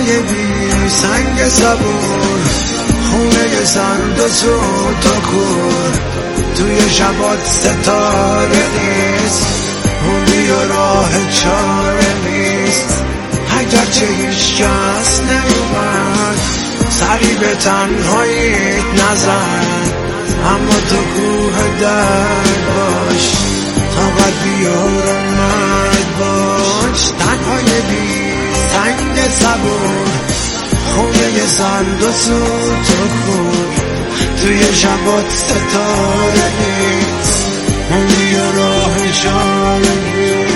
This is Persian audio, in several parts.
تنهای بی سنگ صبور، خونه سرد و سوت و کور، توی شبات ستاره نیست، موندی و راه چاره نیست. اگرچه هیچ کس نیومد سری به تنهاییت نزن، اما تو کوه درد باش تا بعد بیار اومد باش. تنهای بی سنگ صبور، خونه سرد و سوت و کور، توی شبات ستاره نیست، موندی و راه چاره نیست.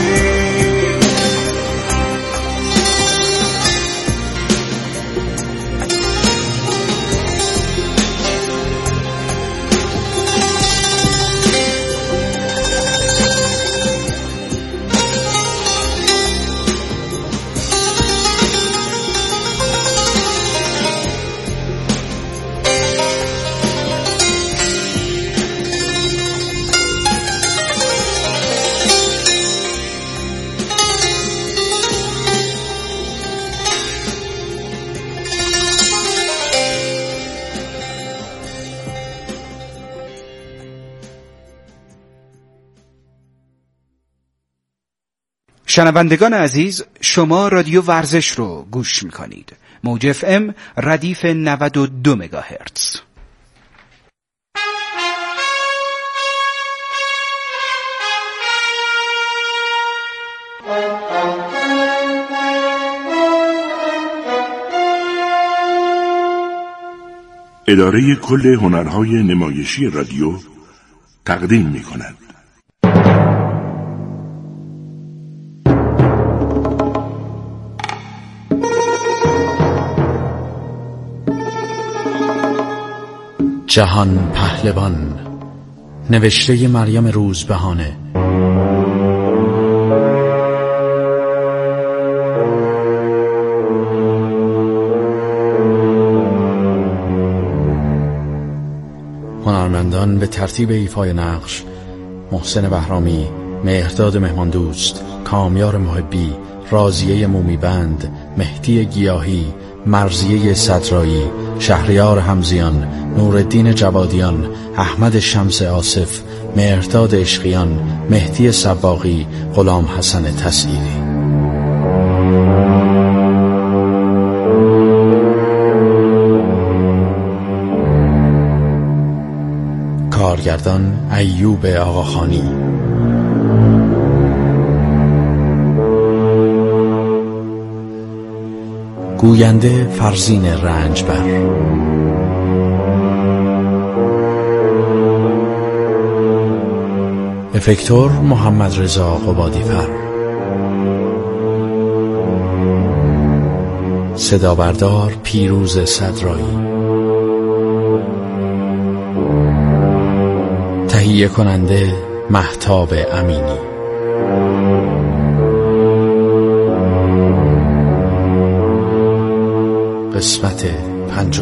شنوندگان عزیز، شما رادیو ورزش رو گوش میکنید. موج FM ردیف 92 مگاهرتز. اداره کل هنرهای نمایشی رادیو تقدیم میکند. جهان پهلوان، نوشته مریم روزبهانه. هنرمندان به ترتیب ایفای نقش: محسن بهرامی، مهرداد مهماندوست، کامیار محبی، راضیه مومیبند، مهدی گیاهی، مرضیه صدرایی، شهریار حمزیان، نورالدین جوادیان، احمد شمس آصف، مهرداد عشقیان، مهدی سباقی، غلام حسن تسعیری. کارگردان ایوب آقاخانی. گوینده فرزین رنجبر. افکتور محمد رضا قبادی‌فر. صدا بردار پیروز صدرایی. تهیه کننده مهتاب امینی. قسمت 5.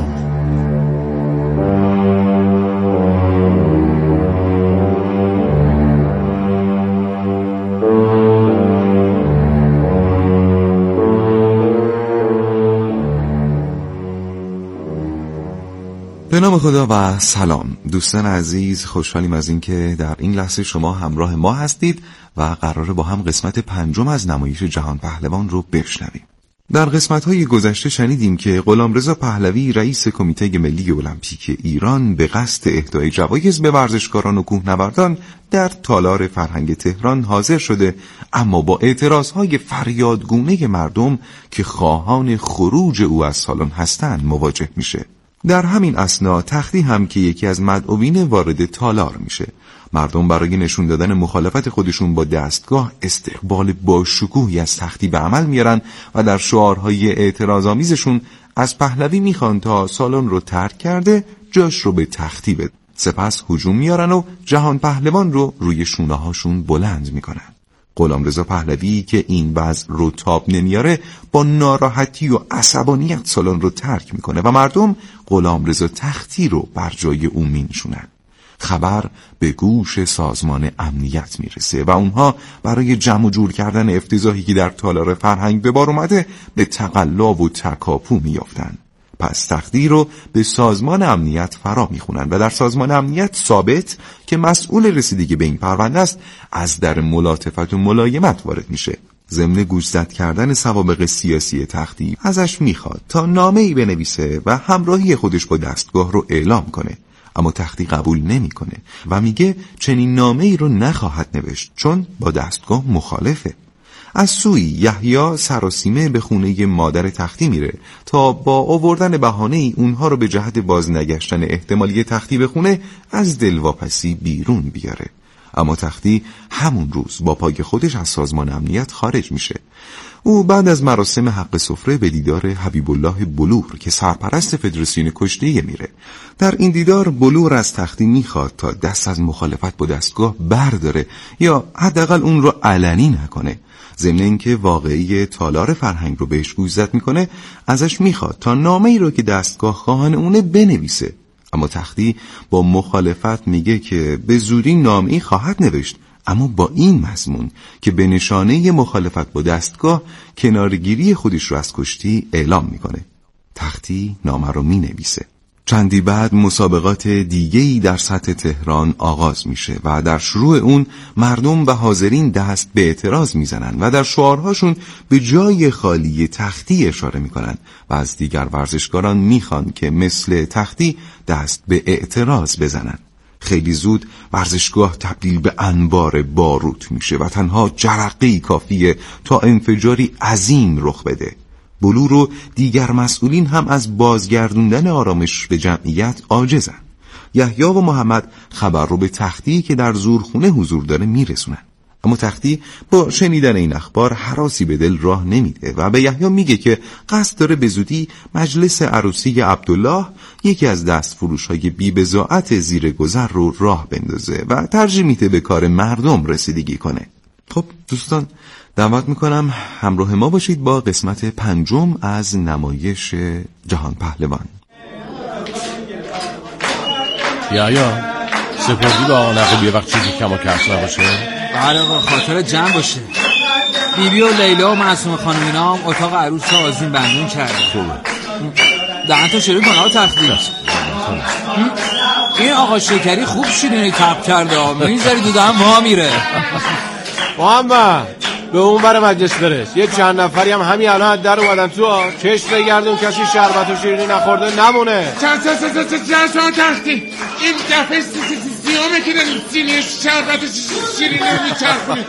به نام خدا و سلام دوستان عزیز، خوشحالیم از اینکه در این لحظه شما همراه ما هستید و قراره با هم قسمت 5 از نمایش جهان پهلوان رو بشنویم. در قسمت‌های گذشته شنیدیم که غلامرضا پهلوی رئیس کمیته ملی المپیک ایران به قصد اهدای جوایز به ورزشکاران و کوهنوردان در تالار فرهنگ تهران حاضر شده، اما با اعتراضهای فریادگونه مردم که خواهان خروج او از سالن هستند مواجه میشه. در همین اثنا تختی هم که یکی از مدعوین وارد تالار میشه. مردم برای نشون دادن مخالفت خودشون با دستگاه استقبال با شکوهی از تختی به عمل میارن و در شعارهای اعتراض‌آمیزشون از پهلوی میخوان تا سالن رو ترک کرده جاش رو به تختی بده. سپس هجوم میارن و جهان پهلوان رو روی شونه هاشون بلند میکنن. غلامرضا پهلوی که این وضع رو تاب نمیاره با ناراحتی و عصبانیت سالن رو ترک میکنه و مردم غلامرضا تختی رو بر جای او مینشونن. خبر به گوش سازمان امنیت میرسه و اونها برای جمع و جور کردن افتضاحی که در تالار فرهنگ به بار اومده به تقلا و تکاپو میافتن. پس تختی رو به سازمان امنیت فرا میخونن و در سازمان امنیت ثابت که مسئول رسیدگی به این پرونده است از در ملاطفت و ملایمت وارد میشه. ضمن گوشزد کردن سوابق سیاسی تختی ازش میخواد تا نامه‌ای بنویسه و همراهی خودش با دستگاه رو اعلام کنه، اما تختی قبول نمیکنه و میگه چنین نامه‌ای رو نخواهد نوشت چون با دستگاه مخالفه. از سوی یحیی سراسیمه به خونه مادر تختی میره تا با آوردن بهانه‌ای اونها رو به جهت بازنگشتن احتمالی تختی به خونه از دلواپسی بیرون بیاره. اما تختی همون روز با پای خودش از سازمان امنیت خارج میشه. او بعد از مراسم حق سفره به دیدار حبیب الله بلور که سرپرست فدراسیون کشتیه میره. در این دیدار بلور از تختی میخواد تا دست از مخالفت با دستگاه برداره یا حداقل اون رو علنی نکنه. ضمن اینکه واقعی تالار فرهنگ رو بهش گوشزد میکنه، ازش میخواد تا نامه‌ای رو که دستگاه خواهان اونه بنویسه. اما تختی با مخالفت میگه که به زودی نامه‌ای خواهد نوشت، اما با این مضمون که به نشانه مخالفت با دستگاه کنارگیری خودش رو از کشتی اعلام میکنه. تختی نامه رو مینویسه. چندی بعد مسابقات دیگه‌ای در سطح تهران آغاز میشه و در شروع اون مردم و حاضرین دست به اعتراض میزنن و در شعارهاشون به جای خالی تختی اشاره میکنن و از دیگر ورزشکاران میخوان که مثل تختی دست به اعتراض بزنن. خیلی زود ورزشگاه تبدیل به انبار باروت میشه و تنها جرقه‌ای کافیه تا انفجاری عظیم رخ بده. بلور و دیگر مسئولین هم از بازگردوندن آرامش به جمعیت عاجزن. یحیی و محمد خبر رو به تختی که در زورخونه حضور داره میرسونن، اما تختی با شنیدن این اخبار هراسی به دل راه نمیده و به یحیی میگه که قصد داره به زودی مجلس عروسی عبدالله، یکی از دستفروش‌های بی‌بضاعت زیر گذر رو راه بندازه و ترجیح میده به کار مردم رسیدگی کنه. خب دوستان، دعوت میکنم همراه ما باشید با قسمت 5 از نمایش جهان پهلوان. یا سپردی با آنقه یه وقت چیزی کم و کس نباشه؟ بله آقا، خاطر جمع باشه. بیبی و لیلا و معصوم خانم اینا هم اتاق عروس رو آذین بندون کرده. خوبه. دهن تا شروع کنه ها تختی. این آقا شکری خوب شیرینی تب کرده، میذاری دو دهن وا میره. محمد به اون بر مجلس برس، یه چند نفری هم همین الان از در اومدن تو، چشم بگردون کسی شربت و شیرینی نخورده نمونه. چند تختی این دفعه سیامه که داریم سینی شربت و شیرینی رو میچرخونی.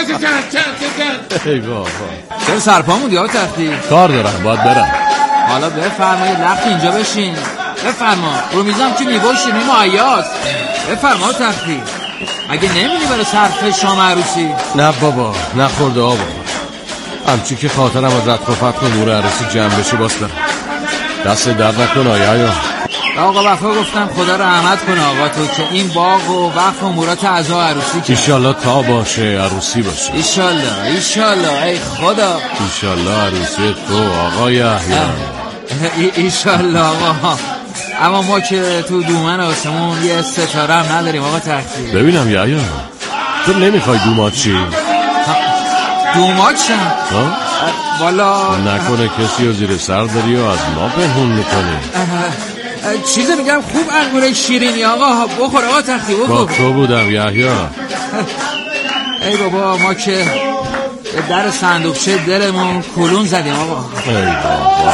ای بابا، چرا سرپا موندی ها تختی؟ کار دارم باید برم. حالا بفرمایید لخت اینجا بشین. بفرما، رو میزم که میوه شیرینی معیاست. بفرما تختی، اگه نمیدی برای صرف شام عروسی؟ نه بابا، نخورده آبا. همچی که خاطرم از رد و فتق امور عروسی جمع بشه باز برم. دست درد نکن آیا آقا وفا گفتم خدا رحمت کنه آقا تو که این باغ و وقف و امورات اعضا عروسی که ایشالله تا باشه عروسی باشه. ایشالله ای خدا. ایشالله عروسی تو آقا یحیی. ایشالله آقا. اما ما که تو دومن آسمون یه ستاره هم نداریم آقا تختی. ببینم یحیی، تو نمیخوای دومات چی؟ دومات شم؟ والا نکنه کسی رو زیر سر داری و از ما پنهون میکنی؟ چیزی میگم خوب انگوره شیرینی آقا بخور آقا تختی بخور. با تو بودم یحیی. ای بابا ما که در صندوقچه دلمون کلون زدیم آقا. ای بابا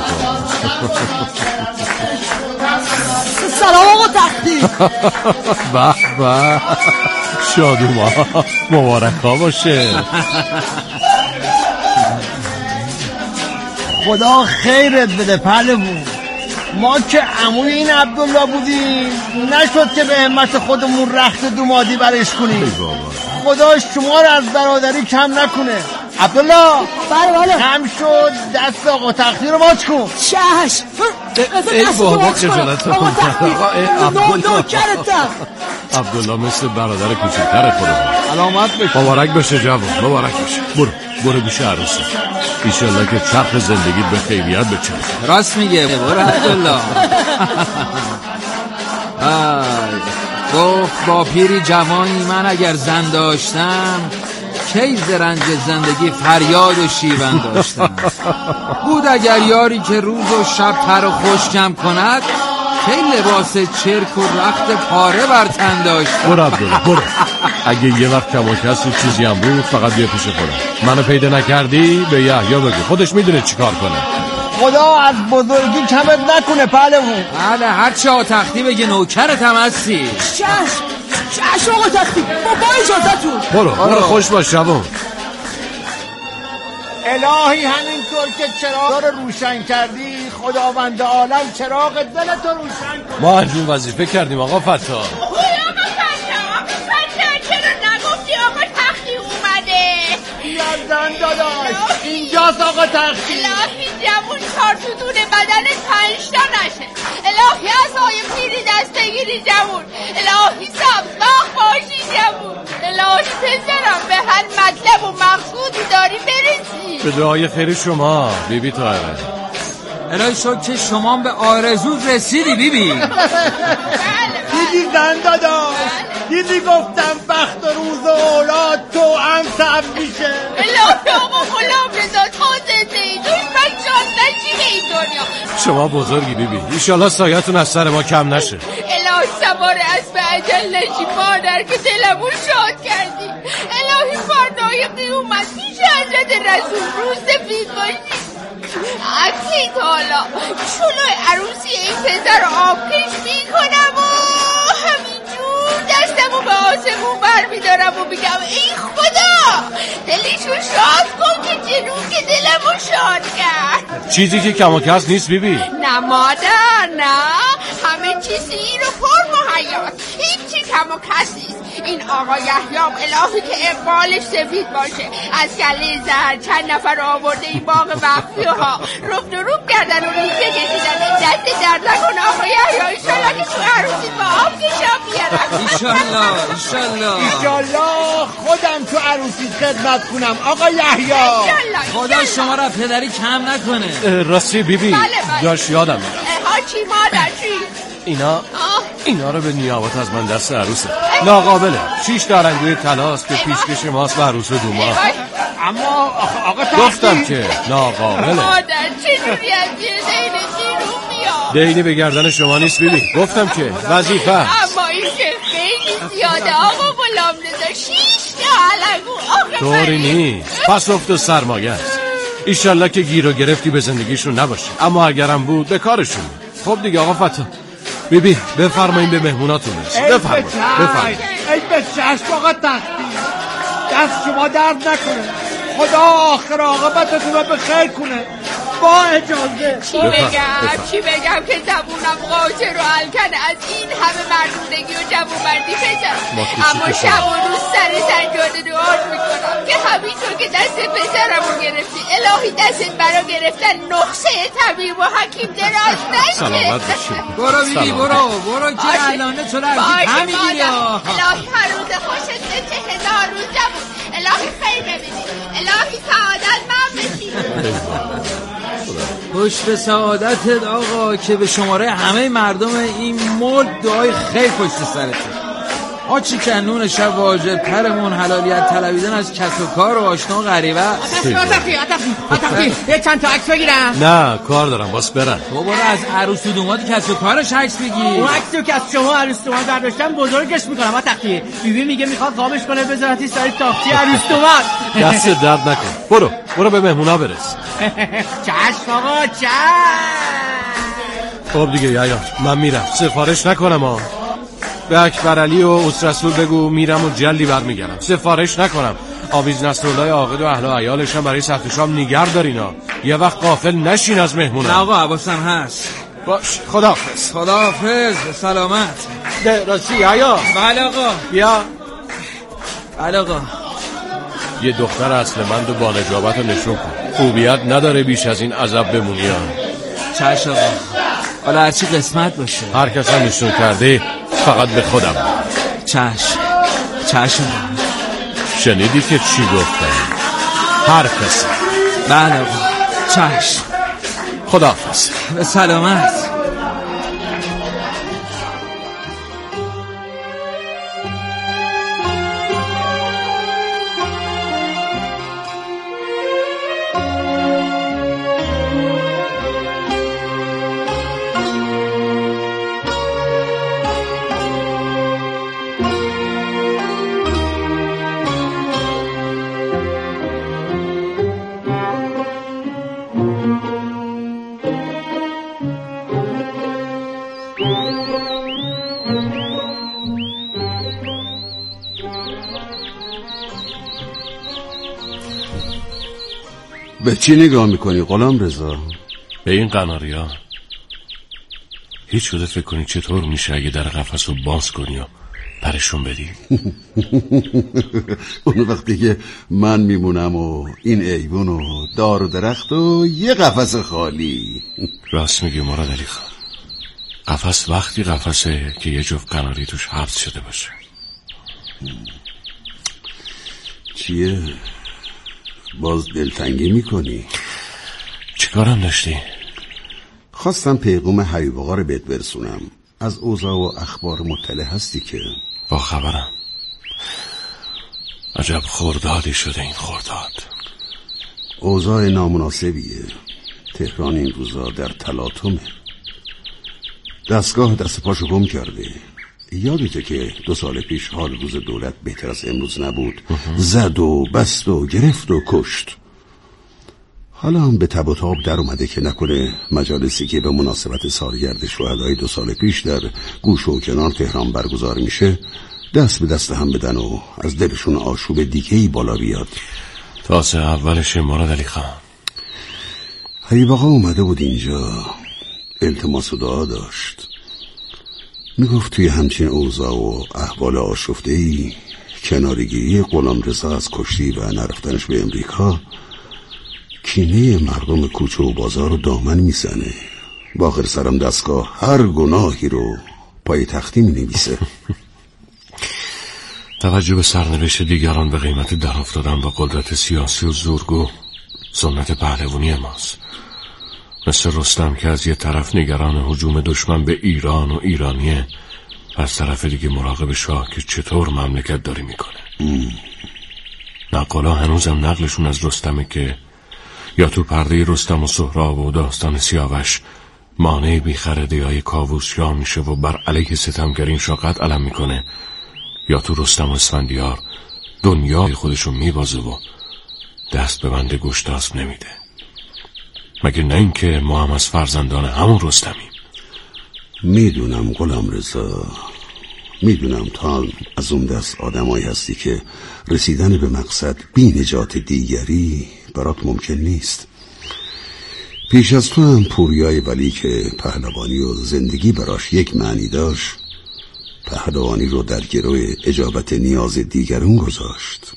سلام آقا تختی. به به شادوما، مبارک ها باشه. خدا خیرت بده پهلوون. ما که عموی این عبدالله بودیم نشد که به همت خودمون رخت دومادی برش کنیم. خدا شما رو از برادری کم نکنه. عبدالله بله هم شد دست آقا تختی رو باز کن. چشم. ای بابا خجالت آقا تختی نوکرتم. عبدالله مثل برادر کوچکتر خودم. علامت بشه. مبارک بشه جوان، مبارک بشه. برو بیشه عروسی. ایشالله که چرخ زندگیت به خیریت بچرخه. راست میگه برو عبدالله. گفت با پیری جوانی من اگر زن داشتم کی ز رنج زندگی فریاد و شیون داشتم. بود اگر یاری که روز و شب تر و خشکم کند کی لباس چرک و رخت پاره بر تن داشتم. برو عبدالله برو. اگه یه وقت کم و کسی چیزی هم بود فقط بیا پیش خودم. منو پیدا نکردی به یحیی بگو، خودش میدونه چی کار کنه. خدا از بزرگی کمت نکنه پهلوون. بله هرچه آتختی بگه نوکرتم هستی. چشم آقا تختی با اجازتون. برو خوش باش شبون. الهی همینطور که چراغ رو روشن کردی خداوند عالم چراغ دلتو روشن کن. ما از اون وظیفه کردیم آقا فتا. آقا فتا چرا نگفتی آقا تختی اومده؟ یزدان داداش اینجاست آقا تختی. الهی جمون چار ستون بدن 5 تا نشه. الهی از های پیری دستگیری جمون. الهی سبزاق باشی جمون. الهی پسرم به هر مطلب و مقصودی داری برسی. به دعای خیر شما بیبی طاهره. الهی شد که شما به آرزو رسیدی بیبی. دیدی زن داداش دیدی گفتم بخت و روز و اولاد تو هم سب میشه. الهی آقا غلام رضا تا زنده ای تو این بچه‌ات نشی به این دنیا. شما بزرگی بیبی، ایشالله سایتون از سر ما کم نشه. الهی سوار اسب اجل نشی مادر که دلمون شاد کردی. الهی فردای قیامت پیش حضرت رسول روز سفید باشی. اکی تالا شلو عروسی این پسر آبکش میکنم و همینجور دستمو به آسمون بر میدارم و میگم ای خدا دلشو شاد کن که جنون که دلمو شاد کرد. چیزی که کم و کس نیست بیبی. نه مادر نه همه چیزی رو پر مهیاست. هیچی کم و کس نیست. این آقا یحیی الهی که اقبالش سفید باشه از گله زهر چند نفر آورده این باغ مخفی ها رفت و روب کردن و ریزه کشیدن. دست درد نکن آقا یحیی ایشالله که تو عروسی با آب کشا بیارم. ایشالله خودم تو عروسی خدمت کنم آقا یحیی. خدا شما را پدری کم نکنه. راستی بیبی بله. داشت یادم میاد. ها چی مادر چی؟ اینا رو به نیابت از من دست عروسه ناقابله. 6 دارنگوی طلاست که پیشکش ماست به عروس و دوما. اما آقا تختی گفتم که ناقابله. مادر چجوری از یه دینه بیرون میاد؟ دینی به گردن شما نیست بیبی. گفتم که وظیفه است. اما این که خیلی زیاده آقا غلام رضا. 6 تا علگو آقا طوری نیست. پس افت و سرمایه است. ایشالله که گیر و گرفتی به زندگیشون نباشه، اما اگرم بود به کارشون. خب دیگه آقا فتا بیبی بفرمایید به مهموناتون بفرمایید. ای به چشم آقا تختی دست شما درد نکنه. خدا آخر عاقبتتون رو به خیر کنه. با اجازه چی بگم که زبونم قاطر و الکن از این همه مردونگی و جوونمردی پسرم. اما شب و روز سر سجاده دعا میکنم که همینطور که دست پسرم رو گرفتی الهی دستت برا گرفتن نقشه طبیب و حکیم دراز نشه. سلامت باشی. برو بیبی برو که الانه تو رو همین یا الهی هر روز خوشت بشه 1000 روز جوون. الهی خیر ببینی. الهی سعادت من بشی. خوش به سعادتت آقا که به شماره همه مردم این ملک دعای خیر پشت سرته. آچی کنون شب واجب پرمون حلالیت طلبیدن از کسب و کار و آشنا و غریبه. آتختی یه چند تا عکس بگیرم. نه کار دارم باس برن. تو برو از عروس و دوماد کسب و کارش عکس بگیر. اون عکسی که از شما عروس دوماد برداشتم بزرگش میکنم. آتختی بیبی میگه میخواد قابش کنه بذارتی سر تاختی عروس دوماد. دست درد نکن. برو به مهمونا برس. چشم آقا چشم. خب دیگه یحیی من میرم. سفارش نکنم ها. به اکبرعلی و اسرسول بگو میرم و جلی برمیگردم. سفارش نکنم. آویز نصرالله عاقد و اهل و عیالش هم برای سفر شام نیگر دارینا. یه وقت غافل نشین از مهمونا. نه آقا حواسم هست. باش خداحافظ. به سلامت. راستی یحیی. بله آقا. بیا. بله آقا. یه دختر اصلمند و با نجابت رو نشون کن. خوبیت نداره بیش از این عذب بمونی ها. چشم آقا. حالا هرچی قسمت باشه. هر کس هم نشون کرده فقط به خودم. چشم. شنیدی که چی گفتم؟ هر کسی. بله آقا. چشم. خداحافظ. به سلامت. به چی نگاه میکنی غلامرضا؟ به این قناریا. هیچ شده فکر کنی چطور میشه اگه در قفس رو باز کنی و پرشون بدی؟ اون وقتی که من میمونم و این ایوون و دار و درخت و یه قفس خالی. راست میگی مراد علی خان. قفس وقتی قفسه که یه جفت قناری توش حبس شده باشه. چیه؟ باز دلتنگی میکنی؟ چیکارم داشتی؟ خواستم پیغام حیوقا رو بهت برسونم. از اوضاع و اخبار مطلع هستی که؟ با خبرم. عجب خردادی شده این خرداد. اوضاع نامناسبیه. تهران این روزا در تلاطمه. دستگاه دست پاشو گم کرده. یادته که 2 سال پیش حال روز دولت بهتر از امروز نبود. زد و بست و گرفت و کشت. حالا هم به تب و تاب در اومده که نکنه مجالسی که به مناسبت سالگرد شهدای 2 سال پیش در گوش و کنار تهران برگزار میشه دست به دست هم بدن و از دلشون آشوب دیگه‌ای بالا بیاد. تاسه اولش مراد علی خان. حیباقا اومده بود اینجا، التماس و دعا داشت. میگفت توی همچین اوضاع و احوال آشفته‌ای کنارگیری غلامرضا از کشتی و نرفتنش به امریکا کینه مردم کوچه و بازار رو دامن میزنه. با آخر سرم دستگاه هر گناهی رو پای تختی مینویسه. توجه به سرنوشت دیگران به قیمت در افتادن با قدرت سیاسی و زورگو سنت پهلوانی ماست. مثل رستم که از یه طرف نگران هجوم دشمن به ایران و ایرانیه، از طرف دیگه مراقب شاه که چطور مملکت داری میکنه. نقالا هنوزم نقلشون از رستمه که یا تو پرده رستم و سهراب و داستان سیاوش مانع بیخردی های کاووس یا میشه و بر علیه ستمگرین شاقت علم میکنه، یا تو رستم و اسفندیار دنیای خودشو میبازه و دست به بند گشتاسب نمیده. مگه نه این که ما هم از فرزندان همون رستمیم. میدونم غلامرضا، میدونم تا از اون دست آدمایی هستی که رسیدن به مقصد بی نجات دیگری برات ممکن نیست. پیش از تو هم پوریای ولی که پهلوانی و زندگی براش یک معنی داشت، پهلوانی رو در گروه اجابت نیاز دیگرون گذاشت.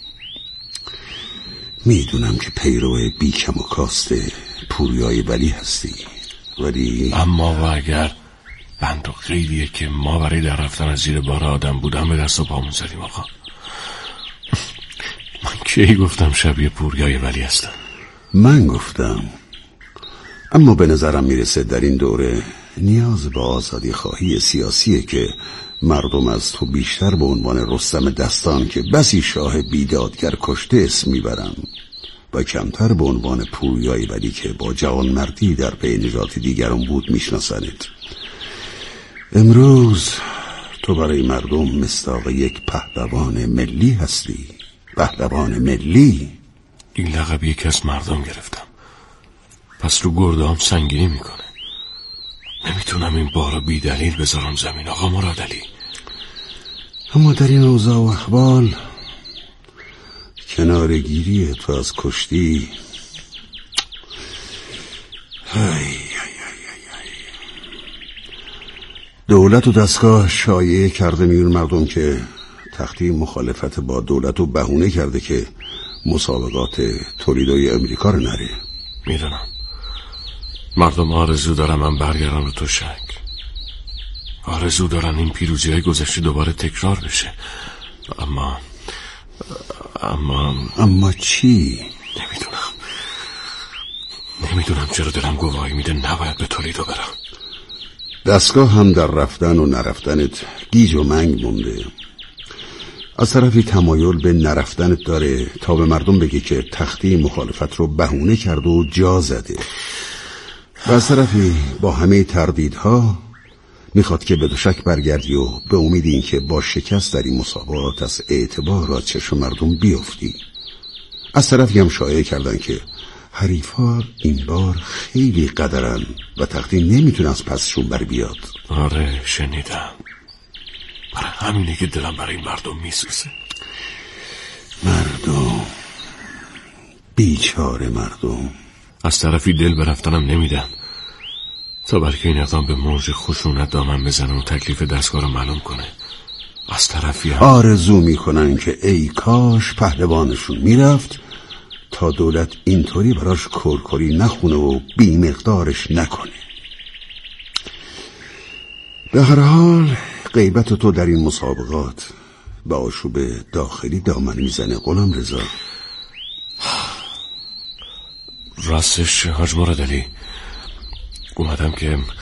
میدونم که پیرو بی کم و کاسته پوریای ولی هستی، ولی اما و اگر بند و قیدیه که ما برای در رفتن از زیر بار آدم بودن به دست و پامون زدیم. آقا من کی گفتم شبیه پوریای ولی هستم؟ من گفتم. اما به نظرم میرسه در این دوره نیاز به آزادی خواهی سیاسیه که مردم از تو بیشتر به عنوان رستم دستان که بسی شاه بیدادگر کشته اسم میبرن و کمتر به عنوان پوریای ولی که با جوانمردی در پی نجات دیگران بود میشناسند. امروز تو برای مردم مصداق یک پهلوان ملی هستی. پهلوان ملی. این لقب یکی از مردم گرفتم، پس رو گردام سنگینی میکنه. نمیتونم این بارو بی دلیل بذارم زمین آقا مراد علی. اما در این اوضاع و احوال کنارگیری تو از کشتی دولت و دستگاه شایعه کرده میون مردم که تختی مخالفت با دولت و بهونه کرده که مسابقات تولیدای امریکا رو نره. میدونم مردم آرزو دارن من برگردم رو تو شک، آرزو دارن این پیروزی های گذشته دوباره تکرار بشه. اما چی؟ نمیدونم چرا دلم گواهی میده نباید به تولیدو برم. دستگاه هم در رفتن و نرفتنت گیج و منگ مونده. از طرفی تمایل به نرفتنت داره تا به مردم بگه که تختی مخالفت رو بهونه کرد و جا زده، و از طرفی با همه تردیدها میخواد که به دو شک برگردی و به امید این که با شکست در این مسابقات از اعتبار را چشم مردم بیفتی. از طرفی هم شایعه کردن که حریفا این بار خیلی قدرن و تختی نمیتونه از پسشون بر بیاد. آره شنیدم. برای همینه که دلم برای این مردم میسوزه. مردم، بیچاره مردم. از طرفی دل به رفتنم نمیدم تا بلکه این اقدام به موج خشونت دامن بزنه و تکلیف دستگاه رو معلوم کنه. از طرفی هم آرزو میکنن که ای کاش پهلوانشون میرفت تا دولت اینطوری براش کرکری نخونه و بی مقدارش نکنه. به هر حال غیبت تو در این مسابقات به آشوب داخلی دامن میزنه غلامرضا. راستش حاج مرادعلی اومدم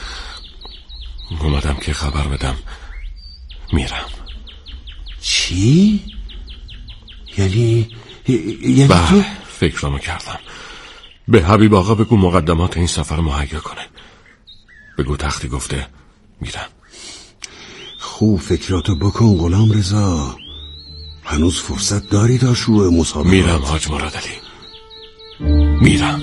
که خبر بدم میرم. چی؟ یعنی بله فکرامو کردم. به حبیب آقا بگو مقدمات این سفر مهیا کنه. بگو تختی گفته میرم. خوب فکراتو بکن غلامرضا، هنوز فرصت داری تا شروع مسابقات. میرم حاج مرادعلی میرم.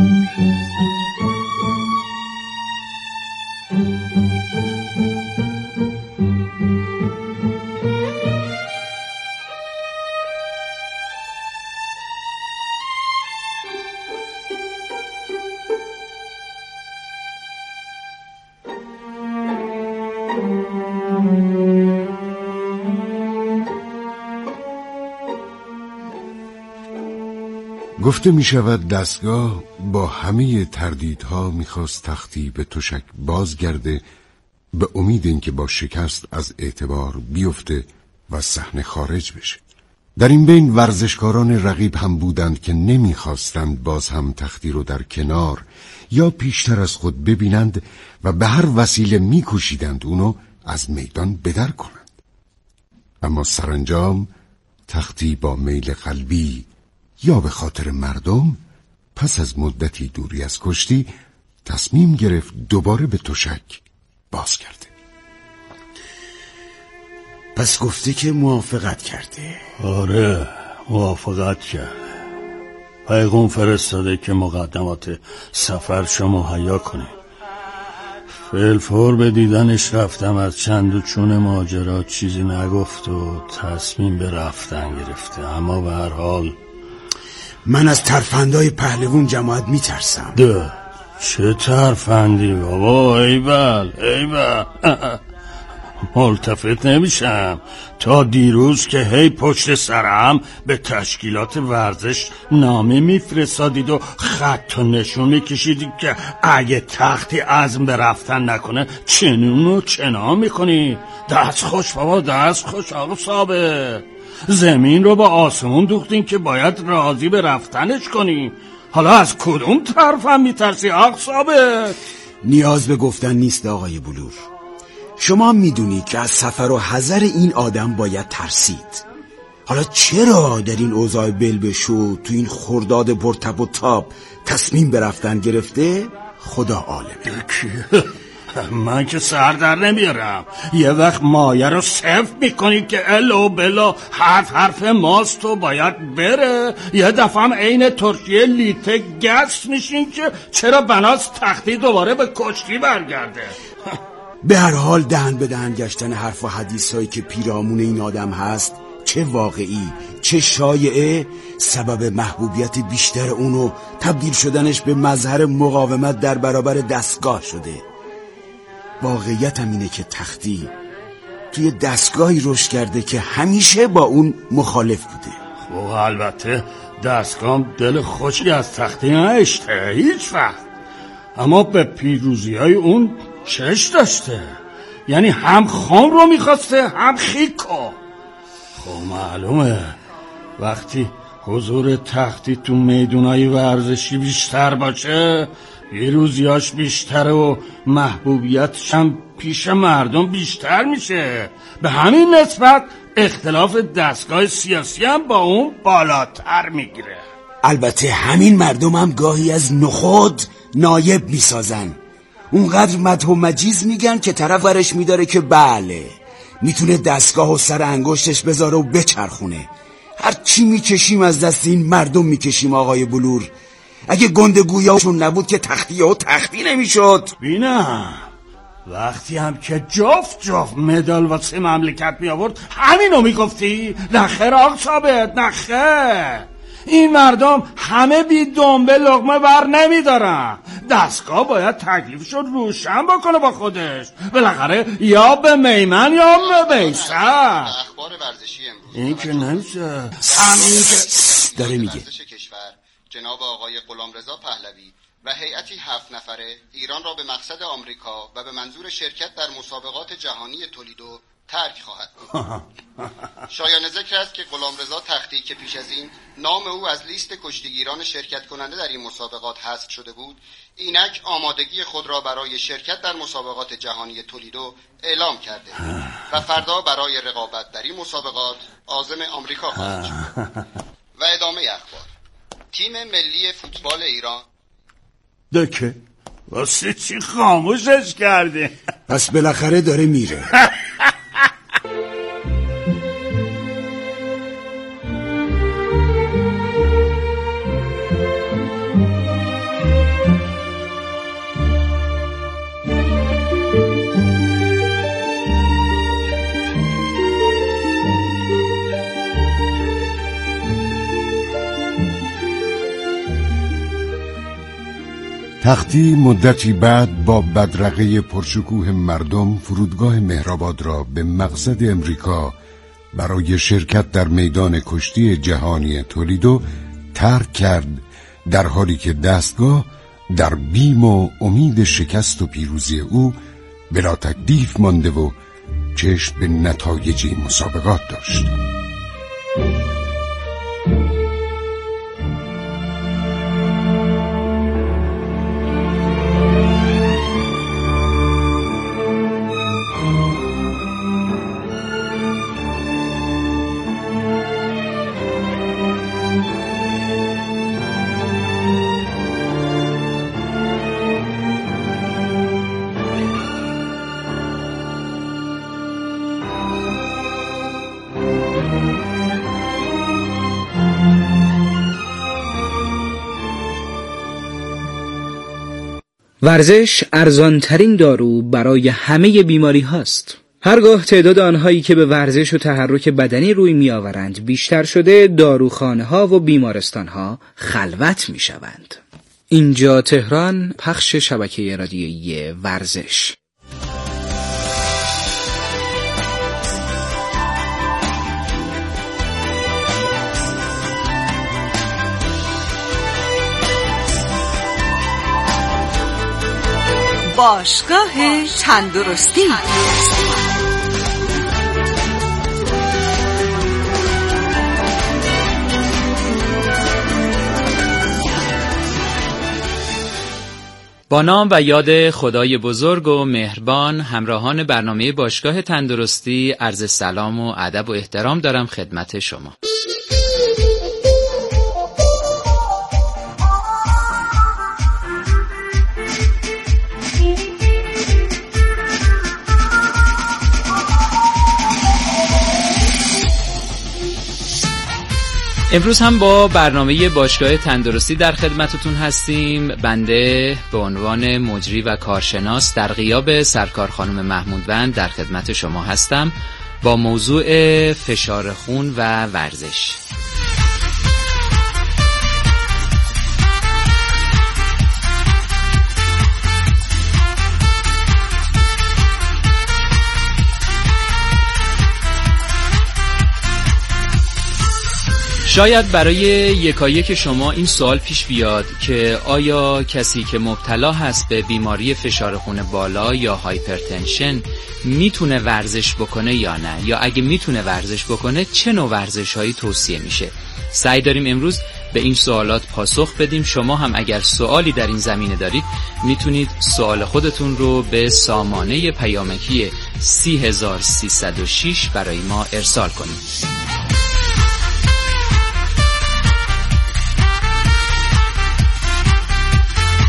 گفته می شود دستگاه با همه تردیدها میخواست تختی به تشک بازگرده به امید اینکه با شکست از اعتبار بیفته و صحنه خارج بشه. در این بین ورزشکاران رقیب هم بودند که نمیخواستند باز هم تختی رو در کنار یا پیشتر از خود ببینند و به هر وسیله میکوشیدند اونو از میدان بدر کنند. اما سرانجام تختی با میل قلبی یا به خاطر مردم پس از مدتی دوری از کشتی تصمیم گرفت دوباره به تشک باز کرده. پس گفته که موافقت کرده. آره موافقت کرده. پیغام فرستاده که مقدمات سفر شما مهیا کنه. فلفور به دیدنش رفتم، از چند و چون ماجرا چیزی نگفت و تصمیم به رفتن گرفته. اما به هر حال من از ترفندای پهلوون جماعت میترسم. چه ترفندی بابا؟ ایول ملتفت نمیشم. تا دیروز که هی پشت سرم به تشکیلات ورزش نامه میفرستادید و خط و نشون میکشیدید که اگه تختی عزم به رفتن نکنه چنون و چنان میکنی. دست خوش بابا، دست خوش آقا ثابت. زمین رو با آسمون دوختین که باید راضی به رفتنش کنی. حالا از کدوم طرف هم میترسی آقا ثابت؟ نیاز به گفتن نیست آقای بلور. شما میدونید که از سفر و حذر این آدم باید ترسید. حالا چرا در این اوضاع بلبشو تو این خرداد پرتب و تاب تصمیم به رفتن گرفته؟ خدا عالمه. من که سر در نمیارم. یه وقت مایه رو صفر میکنی که الو بلا حرف ماست و باید بره. یه دفعه هم عین ترکیه لیته گس میشین که چرا بناس تختی دوباره به کشتی برگرده. به هر حال دهن به دهن گشتن حرف و حدیث هایی که پیرامون این آدم هست، چه واقعی چه شایعه، سبب محبوبیت بیشتر اونو تبدیل شدنش به مظهر مقاومت در برابر دستگاه شده. واقعیت هم اینه که تختی توی دستگاهی رشد کرده که همیشه با اون مخالف بوده. خب البته دستگاه دل خوشی از تختی نشته هیچ وقت، اما به پیروزی های اون چش داشته. یعنی هم خان رو میخواسته هم خیکو. خب معلومه وقتی حضور تختی تو میدونای ورزشی بیشتر باشه پیروزیاش بیشتره و محبوبیتش هم پیش مردم بیشتر میشه. به همین نسبت اختلاف دستگاه سیاسی هم با اون بالاتر میگیره. البته همین مردم هم گاهی از نخود نایب میسازن. اونقدر مدح و مجیز میگن که طرف ورش میداره که بله میتونه دستگاه و سر انگشتش بذاره و بچرخونه. هر چی میکشیم از دست این مردم میکشیم آقای بلور. اگه گندگویاشون نبود که تختی و تختی نمیشد. بینم وقتی هم که جفت مدال واسه مملکت می آورد همینو میگفتی؟ نخیر آقا ثابت، نخیر. این مردم همه بی دنبه لقمه بر نمیدارن. دستگاه باید تکلیفشو روشن بکنه با خودش. بالاخره یا به میمن یا به بیسر. اخبار ورزشی امروز این که نمیشه. همین که داره میگه جناب آقای غلامرضا پهلوی و هیئتی 7 نفره ایران را به مقصد آمریکا و به منظور شرکت در مسابقات جهانی تولیدو ترک خواهد بود. شایان ذکر است که غلامرضا تختی که پیش از این نام او از لیست کشتیگیران شرکت کننده در این مسابقات حذف شده بود، اینک آمادگی خود را برای شرکت در مسابقات جهانی تولیدو اعلام کرده و فردا برای رقابت در این مسابقات عازم آمریکا خواهد شد. و ادامه اخبار. تیم ملی فوتبال ایران دکه واسه چی خاموشش کرده؟ پس بالاخره داره میره. تختی مدتی بعد با بدرقه پرشکوه مردم فرودگاه مهرآباد را به مقصد امریکا برای شرکت در میدان کشتی جهانی تولیدو ترک کرد، در حالی که دستگاه در بیم و امید شکست و پیروزی او بلا تکلیف مانده و چشم به نتایج مسابقات داشت. ورزش ارزانترین دارو برای همه بیماری هاست. هرگاه تعداد آنهایی که به ورزش و تحرک بدنی روی می آورند بیشتر شده، داروخانه ها و بیمارستان ها خلوت می شوند. اینجا تهران، پخش شبکه رادیویی ورزش. باشگاه تندرستی. با نام و یاد خدای بزرگ و مهربان، همراهان برنامه باشگاه تندرستی عرض سلام و ادب و احترام دارم خدمت شما. امروز هم با برنامه باشگاه تندرستی در خدمتتون هستیم. بنده به عنوان مجری و کارشناس در غیاب سرکار خانم محمودوند در خدمت شما هستم با موضوع فشار خون و ورزش. شاید برای یکایک شما این سوال پیش بیاد که آیا کسی که مبتلا هست به بیماری فشار خون بالا یا هایپرتنشن میتونه ورزش بکنه یا نه، یا اگه میتونه ورزش بکنه چه نوع ورزش هایی توصیه میشه؟ سعی داریم امروز به این سوالات پاسخ بدیم. شما هم اگر سوالی در این زمینه دارید میتونید سوال خودتون رو به سامانه پیامکی 30306 برای ما ارسال کنید.